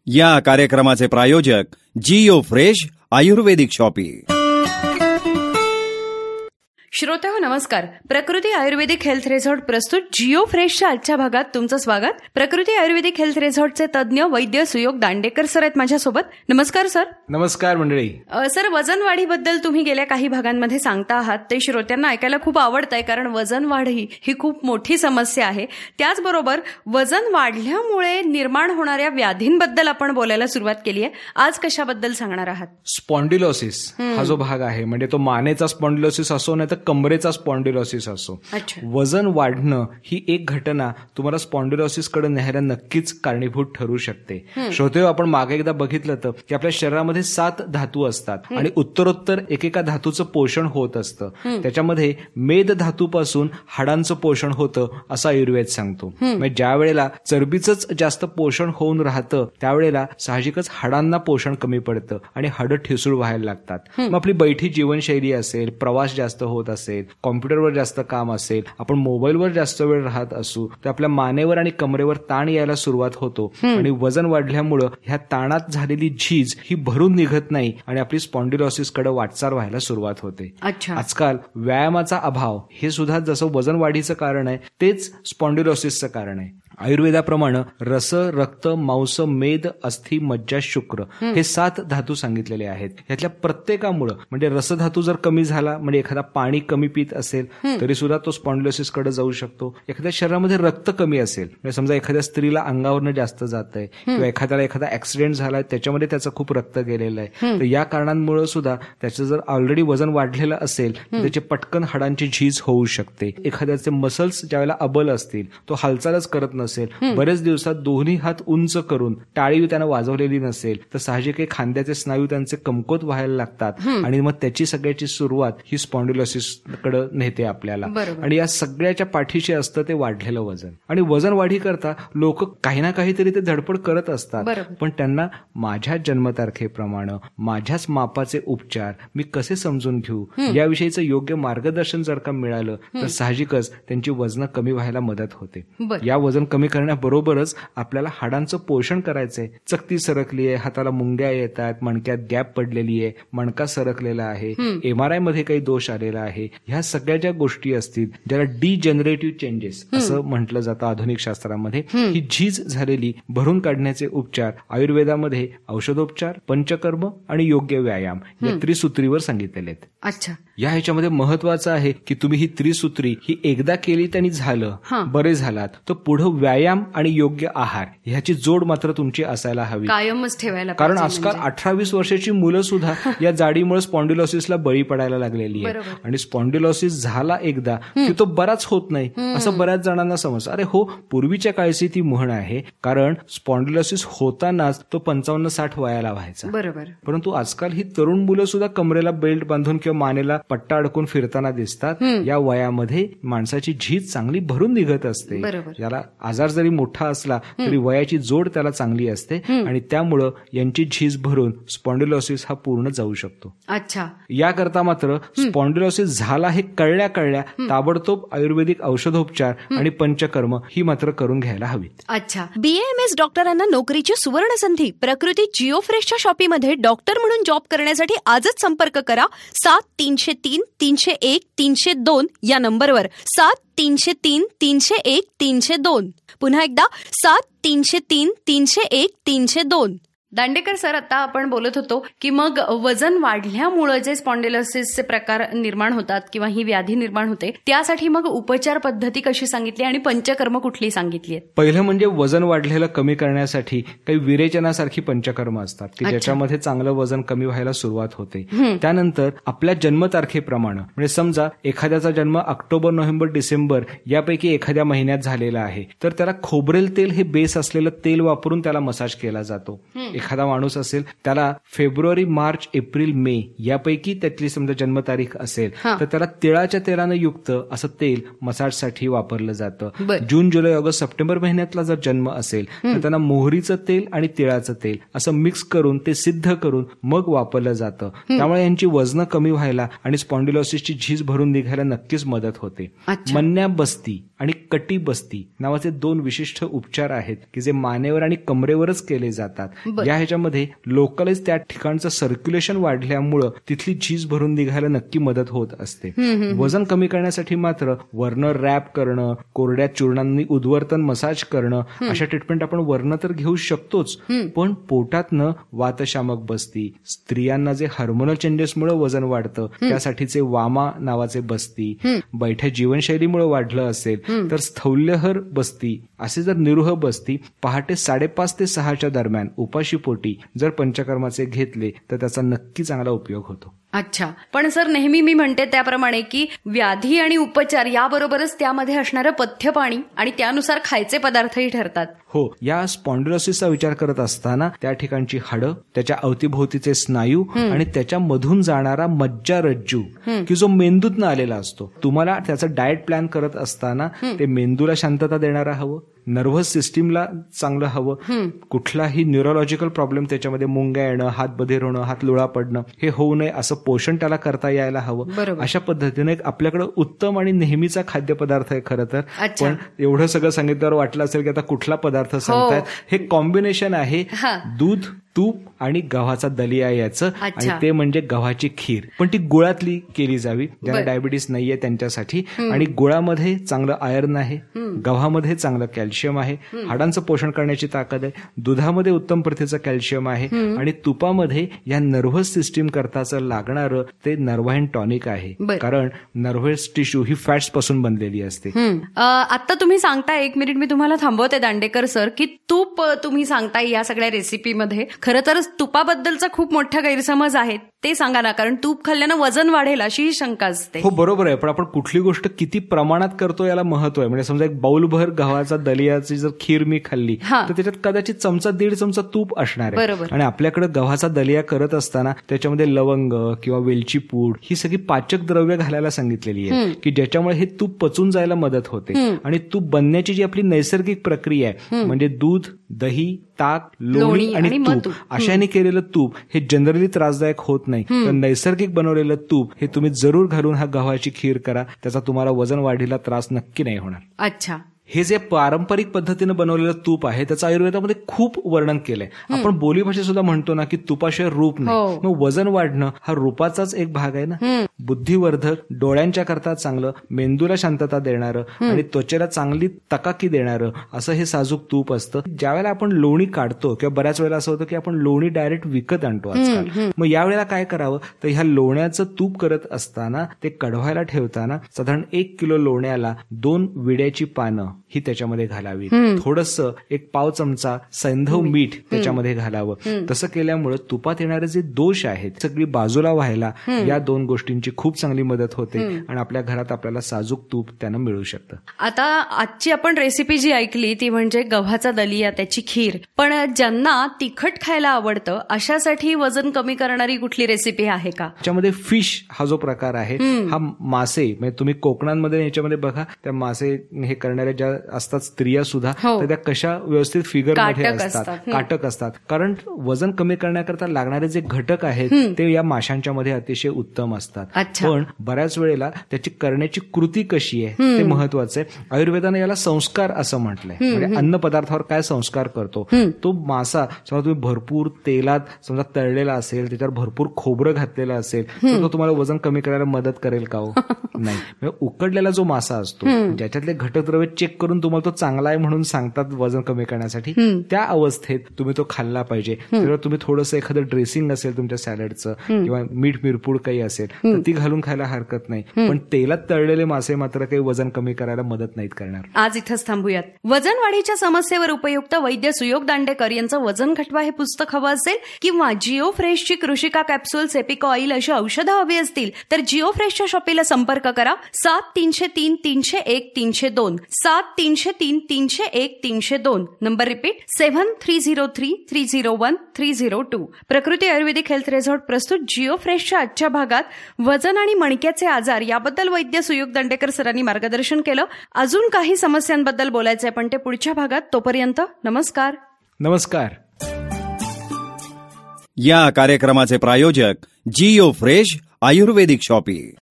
या कार्यक्रमाचे प्रायोजक जिओ फ्रेश आयुर्वेदिक शॉपी. श्रोतेहो नमस्कार. प्रकृती आयुर्वेदिक हेल्थ रिसॉर्ट प्रस्तुत जिओ फ्रेशच्या आजच्या भागात तुमचं स्वागत. प्रकृती आयुर्वेदिक हेल्थ रिसॉर्टचे तज्ज्ञ वैद्य सुयोग दांडेकर सर आहेत माझ्यासोबत. नमस्कार सर. नमस्कार मंडळी. सर, वजन वाढीबद्दल तुम्ही गेल्या काही भागांमध्ये सांगता आहात, ते श्रोत्यांना ऐकायला खूप आवडतंय, कारण वजन वाढ ही खूप मोठी समस्या आहे. त्याचबरोबर वजन वाढल्यामुळे निर्माण होणाऱ्या व्याधींबद्दल आपण बोलायला सुरुवात केली आहे. आज कशाबद्दल सांगणार आहात? स्पॉन्डिलोसिस हा जो भाग आहे, म्हणजे तो मानेचा स्पॉन्डिलोसिस असो नाही तर कमरेचा स्पॉन्डिलोसिस असो, वजन वाढणं ही एक घटना तुम्हाला स्पॉन्डिलोसिस कडे न्यायला नक्कीच कारणीभूत ठरू शकते. श्रोतेहो, आपण मागे एकदा बघितलं तर की आपल्या शरीरामध्ये 7 धातू असतात आणि उत्तरोत्तर एकेका धातूचं पोषण होत असतं. त्याच्यामध्ये मेद धातूपासून हाडांचं पोषण होतं असं आयुर्वेद सांगतो. म्हणजे ज्या वेळेला चरबीचंच जास्त पोषण होऊन राहतं त्यावेळेला साहजिकच हाडांना पोषण कमी पडतं आणि हाडं ठिसूळ व्हायला लागतात. मग आपली बैठी जीवनशैली असेल, प्रवास जास्त होत असेल, कॉम्प्युटरवर जास्त काम असेल, आपण मोबाईलवर जास्त वेळ राहत असू तर आपल्या मानेवर आणि कमरेवर ताण यायला सुरुवात होतो आणि वजन वाढल्यामुळं ह्या ताणात झालेली झीज ही भरून निघत नाही आणि आपली स्पॉन्डिलोसिस कडे वाटचाल व्हायला सुरुवात होते. आजकाल व्यायामाचा अभाव हे सुद्धा जसं वजन वाढीचं कारण आहे तेच स्पॉन्डिलोसिसचं कारण आहे. आयुर्वेदाप्रमाणे रस, रक्त, मांस, मेद, अस्थि, मज्जा, शुक्र हे 7 धातू सांगितलेले आहेत. यातल्या प्रत्येकामुळे म्हणजे रसधातू जर कमी झाला, म्हणजे एखादा पाणी कमी पित असेल तरी सुद्धा तो स्पॉन्डिलोसिस कडे जाऊ शकतो. एखाद्या शरीरामध्ये रक्त कमी असेल, म्हणजे समजा एखाद्या स्त्रीला अंगावरनं जास्त जात आहे किंवा एखाद्याला एखादा ऍक्सिडेंट झालाय त्याच्यामध्ये त्याचं खूप रक्त गेलेलं आहे, तर या कारणांमुळे सुद्धा त्याचं जर ऑलरेडी वजन वाढलेलं असेल तर त्याची पटकन हाडांची झीज होऊ शकते. एखाद्याचे मसल्स ज्यावेळेला अबल असतील, तो हालचालच करत नसेल, बरेच दिवसात दोन्ही हात उंच करून टाळी त्यानं वाजवलेली नसेल तर साहजिक खांद्याचे स्नायू त्यांचे कमकुवत व्हायला लागतात आणि मग त्याची सगळ्याची सुरुवात ही स्पॉन्डिलोसिस कडे नेते आपल्याला. आणि या सगळ्याच्या पाठीशी असतं ते वाढलेलं वजन. आणि वजन वाढी करता लोक काही ना काहीतरी ते धडपड करत असतात, पण त्यांना माझ्या जन्मतारखेप्रमाणे माझ्याच मापाचे उपचार मी कसे समजून घेऊ याविषयीचं योग्य मार्गदर्शन जर का मिळालं तर साहजिकच त्यांची वजन कमी व्हायला मदत होते. या वजन कमी करण्याबरोबरच आपल्याला हाडांचं पोषण करायचंय. चकती सरकली आहे, हाताला मुंग्या येतात, मणक्यात गॅप पडलेली आहे, मणका सरकलेला आहे, MRI मध्ये काही दोष आलेला आहे, ह्या सगळ्या ज्या गोष्टी असतील ज्याला डिजनरेटिव्ह चेंजेस असं म्हटलं जातं आधुनिक शास्त्रामध्ये, ही झीज झालेली भरून काढण्याचे उपचार आयुर्वेदामध्ये औषधोपचार, पंचकर्म आणि योग्य व्यायाम या त्रिसूत्रीवर सांगितलेले आहेत. अच्छा. या ह्याच्यामध्ये महत्वाचं आहे की तुम्ही ही त्रिसूत्री ही एकदा केली त्यांनी झालं, बरे झालात, तर पुढे व्यायाम आणि योग्य आहार ह्याची जोड मात्र तुमची असायला हवी, कायमच ठेवायला. कारण आजकाल 18-20 वर्षाची मुलं सुद्धा या जाडीमुळे स्पॉन्डिलोसिसला बळी पडायला लागलेली आहे. आणि स्पॉन्डिलोसिस झाला एकदा की तो बराच होत नाही असं बऱ्याच जणांना समजतं. अरे हो, पूर्वीच्या काळची ती म्हण आहे, कारण स्पॉन्डिलोसिस होतानाच तो 55-60 वयाला व्हायचा. बरोबर. परंतु आजकाल ही तरुण मुलं सुद्धा कमरेला बेल्ट बांधून किंवा मानेला पट्टा अडकून फिरताना दिसतात. या वयामध्ये माणसाची झीज चांगली भरून निघत असते. याला आजार जरी मोठा असला तरी वयाची जोड त्याला चांगली असते आणि त्यामुळं यांची झीज भरून स्पॉन्डिलोसिस हा पूर्ण जाऊ शकतो. अच्छा. याकरता मात्र स्पॉन्डिलोसिस झाला हे कळल्या ताबडतोब आयुर्वेदिक औषधोपचार आणि पंचकर्म ही मात्र करून घ्यायला हवीत. अच्छा. BAMS डॉक्टरांना नोकरीची सुवर्ण संधी. प्रकृती जिओ फ्रेशच्या शॉपीमध्ये डॉक्टर म्हणून जॉब करण्यासाठी आजच संपर्क करा. 7-303-301-302 या नंबरवर. 7-303-301-302. पुन्हा एकदा 7-303-301-302. दांडेकर सर, आता आपण बोलत होतो की मग वजन वाढल्यामुळे जे स्पॉन्डिलोसिसचे प्रकार निर्माण होतात किंवा ही व्याधी निर्माण होते, त्यासाठी मग उपचार पद्धती कशी सांगितली आणि पंचकर्म कुठली सांगितली आहेत? पहिलं म्हणजे वजन वाढलेलं कमी करण्यासाठी काही विरेचनासारखी पंचकर्म असतात की ज्याच्यामध्ये चांगलं वजन कमी व्हायला सुरुवात होते. त्यानंतर आपल्या जन्मतारखेप्रमाणे, म्हणजे समजा एखाद्याचा जन्म ऑक्टोबर, नोव्हेंबर, डिसेंबर यापैकी एखाद्या महिन्यात झालेला आहे तर त्याला खोबरेल तेल हे बेस असलेलं तेल वापरून त्याला मसाज केला जातो. एखादा माणूस असेल त्याला फेब्रुवारी, मार्च, एप्रिल, मे यापैकी त्यातली समजा जन्मतारीख असेल तर त्याला तिळाच्या तेलानं युक्त असं तेल मसाजसाठी वापरलं जातं. जून, जुलै, ऑगस्ट, सप्टेंबर महिन्यातला जर जन्म असेल तर त्यांना मोहरीचं तेल आणि तिळाचं तेल असं मिक्स करून ते सिद्ध करून मग वापरलं जातं. त्यामुळे यांची वजनं कमी व्हायला आणि स्पॉन्डिलोसिसची झीज भरून निघायला नक्कीच मदत होते. मन्या बस्ती आणि कटी बस्ती नावाचे 2 विशिष्ट उपचार आहेत की जे मानेवर आणि कमरेवरच केले जातात. या ह्याच्यामध्ये लोकलाइज त्या ठिकाणचं सर्क्युलेशन वाढल्यामुळं तिथली झीज भरून निघायला नक्की मदत होत असते. वजन कमी करण्यासाठी मात्र वर्ण रॅप करणं, कोरड्या चूर्णांनी उद्वर्तन मसाज करणं अशा ट्रीटमेंट आपण वर्ण तर घेऊ शकतोच, पण पोटातनं वातशामक बस्ती, स्त्रियांना जे हार्मोनल चेंजेसमुळे वजन वाढतं त्यासाठीचे वामा नावाचे बस्ती, बैठ्या जीवनशैलीमुळे वाढलं असेल तर स्थौल्यहर बस्ती, असे जर निरुह बस्ती पहाटे 5:30 ते 6च्या दरम्यान उपाशीपोटी जर पंचकर्माचे घेतले तर त्याचा नक्की चांगला उपयोग होतो. अच्छा, पण सर नेहमी मी म्हणते त्याप्रमाणे की व्याधी आणि उपचार याबरोबरच त्यामध्ये असणारं पथ्यपाणी आणि त्यानुसार खायचे पदार्थही ठरतात. हो, या स्पॉन्डिलोसिसचा विचार करत असताना त्या ठिकाणची हाडं, त्याच्या अवतीभोवतीचे स्नायू आणि त्याच्या मधून जाणारा मज्जारज्जू की जो मेंदूतनं आलेला असतो, तुम्हाला त्याचं डाएट प्लॅन करत असताना ते मेंदूला शांतता देणारा हवं, नर्व्हस सिस्टीमला चांगलं हवं, कुठलाही न्यूरोलॉजिकल प्रॉब्लेम त्याच्यामध्ये मुंग्या येणं, हात बधीर होणं, हात लुळा पडणं हे होऊ नये असं पोषण त्याला करता यायला हवं. अशा पद्धतीने आपल्याकडे उत्तम आणि नेहमीचा खाद्यपदार्थ आहे खरं तर. पण एवढं सगळं सांगितल्यावर वाटलं असेल की आता कुठला पदार्थ सांगतायत. हे कॉम्बिनेशन आहे दूध, तूप आणि गव्हाचा दलिया याचं, आणि ते म्हणजे गव्हाची खीर, पण ती गुळातली केली जावी. ज्यांना डायबिटीस नाहीये त्यांच्यासाठी. आणि गुळामध्ये चांगलं आयर्न आहे, गव्हामध्ये चांगलं कॅल्शियम आहे, हाडांचं पोषण करण्याची ताकद आहे, दुधामध्ये उत्तम प्रतीचं कॅल्शियम आहे, आणि तुपामध्ये या नर्व्हस सिस्टीम करताचं लागणारं ते नर्व्हाइन टॉनिक आहे. कारण नर्व्हस टिश्यू ही फॅट्स पासून बनलेली असते. आता तुम्ही सांगताय, 1 मिनिट मी तुम्हाला थांबवते दांडेकर सर, की तूप तुम्ही सांगताय या सगळ्या रेसिपीमध्ये. खरं तर तुपाबद्दलचा खूप मोठा गैरसमज आहे, ते सांगा ना, कारण तूप खाल्ल्यानं वजन वाढेल अशी शंका असते. हो बरोबर आहे, पण आपण कुठली गोष्ट किती प्रमाणात करतो याला महत्व आहे. म्हणजे समजा एक बाउलभर गव्हाचा दलियाची जर खीर मी खाल्ली तर त्याच्यात कदाचित 1.5 चमचा तूप असणार आहे. आणि आपल्याकडे गव्हाचा दलिया करत असताना त्याच्यामध्ये लवंग किंवा वेलची पूड ही सगळी पाचक द्रव्य घालायला सांगितलेली आहे की ज्याच्यामुळे हे तूप पचून जायला मदत होते. आणि तूप बनण्याची जी आपली नैसर्गिक प्रक्रिया आहे म्हणजे दूध, दही, ताक, लोणी आणि तूप अशाने केलेलं तूप हे जनरली त्रासदायक होत नाही. तर नैसर्गिक बनवलेलं तूप हे तुम्ही जरूर घालून हा गव्हाची खीर करा, त्याचा तुम्हाला वजन वाढीला त्रास नक्की नाही होणार. अच्छा, हे जे पारंपरिक पद्धतीनं बनवलेलं तूप आहे त्याचं आयुर्वेदामध्ये खूप वर्णन केलंय. आपण बोलीभाषेत सुद्धा म्हणतो ना की तुपाशिवाय रूप नाही. मग वजन वाढणं हा रूपाचाच एक भाग आहे ना. बुद्धिवर्धक, डोळ्यांच्या करता चांगलं, मेंदूला शांतता देणारं आणि त्वचेला चांगली तकाकी देणारं असं हे साजूक तूप असतं. ज्यावेळेला आपण लोणी काढतो किंवा बऱ्याच वेळेला असं होतं की आपण लोणी डायरेक्ट विकत आणतो आजकाल. मग यावेळेला काय करावं तर ह्या लोण्याचं तूप करत असताना ते कढवायला ठेवताना साधारण 1 किलो लोण्याला 2 विड्याची पानं ही त्याच्यामध्ये घालावी. थोडंसं 1 पाव चमचा सैंधव मीठ त्याच्यामध्ये घालावं. तसं केल्यामुळे तुपात येणारे जे दोष आहेत सगळी बाजूला व्हायला या 2 गोष्टींची खूप चांगली मदत होते आणि आपल्या घरात आपल्याला साजूक तूप त्यानं मिळू शकतं. आता आजची आपण रेसिपी जी ऐकली ती म्हणजे गव्हाचा दलिया, त्याची खीर. पण ज्यांना तिखट खायला आवडतं अशासाठी वजन कमी करणारी कुठली रेसिपी आहे का? त्याच्यामध्ये फिश हा जो प्रकार आहे हा मासे म्हणजे तुम्ही कोकणांमध्ये याच्यामध्ये बघा त्या मासे हे करणाऱ्या ज्या असतात स्त्रिया सुद्धा तर त्या कशा व्यवस्थित फिगर मध्ये असतात, काटक असतात. कारण वजन कमी करण्याकरता लागणारे जे घटक आहेत ते या माशांच्या मध्ये अतिशय उत्तम असतात. पण बऱ्याच वेळेला त्याची करण्याची कृती कशी आहे ते महत्वाचं आहे. आयुर्वेदाने याला संस्कार असं म्हटलंय. म्हणजे अन्न पदार्थावर काय संस्कार करतो तो मासा समजा तुम्ही भरपूर तेलात समजा तळलेला असेल, त्याच्यावर भरपूर खोबरं घातलेलं असेल तर तो तुम्हाला वजन कमी करायला मदत करेल का? नाही. म्हणजे उकडलेला जो मासा असतो ज्याच्यातले घटकद्रव्य चेक करून तुम्हाला तो चांगला आहे म्हणून सांगतात वजन कमी करण्यासाठी, त्या अवस्थेत तुम्ही तो खाल्ला पाहिजे. त्यावर तुम्ही थोडंसं एखादं ड्रेसिंग असेल तुमच्या सॅलडचं किंवा मीठ मिरपूड काही असेल तर ती घालून खायला हरकत नाही. पण तेलात तळलेले मासे मात्र काही वजन कमी करायला मदत नाहीत करणार. आज इथंच थांबूयात. वजन वाढीच्या समस्येवर उपयुक्त वैद्य सुयोग दांडेकर यांचं वजन घटवा हे पुस्तक हवं असेल किंवा जिओ फ्रेशची कृषिका कॅप्सूल, सेपिक ऑइल अशी औषधं हवी असतील तर जिओ फ्रेशच्या शॉपीला संपर्क करा. 7303 301 302 7303301 नंबर रिपीट 7303301302. प्रकृती आयुर्वेदिक हेल्थ रिसॉर्ट प्रस्तुत जिओ फ्रेशच्या आजच्या भागात वजन आणि मणक्याचे आजार याबद्दल वैद्य सुयोग दंडेकर सरांनी मार्गदर्शन केलं. अजून काही समस्यांबद्दल बोलायचंय पण ते पुढच्या भागात. तोपर्यंत नमस्कार. नमस्कार. या कार्यक्रमाचे प्रायोजक जिओ फ्रेश आयुर्वेदिक शॉपी.